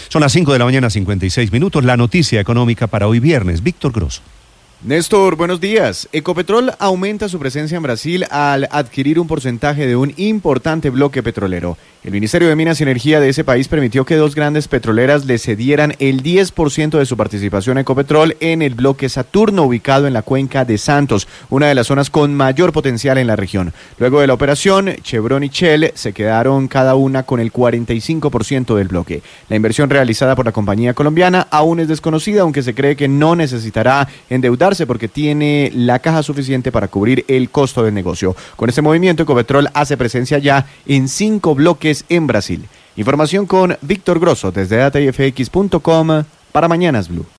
Son las 5 de la mañana, 56 minutos. La noticia económica para hoy viernes. Víctor Grosso. Néstor, buenos días. Ecopetrol aumenta su presencia en Brasil al adquirir un porcentaje de un importante bloque petrolero. El Ministerio de Minas y Energía de ese país permitió que dos grandes petroleras le cedieran el 10% de su participación a Ecopetrol en el bloque Saturno, ubicado en la cuenca de Santos, una de las zonas con mayor potencial en la región. Luego de la operación, Chevron y Shell se quedaron cada una con el 45% del bloque. La inversión realizada por la compañía colombiana aún es desconocida, aunque se cree que no necesitará endeudarse porque tiene la caja suficiente para cubrir el costo del negocio. Con este movimiento, Ecopetrol hace presencia ya en 5 bloques en Brasil. Información con Víctor Grosso desde datifx.com para Mañanas Blue.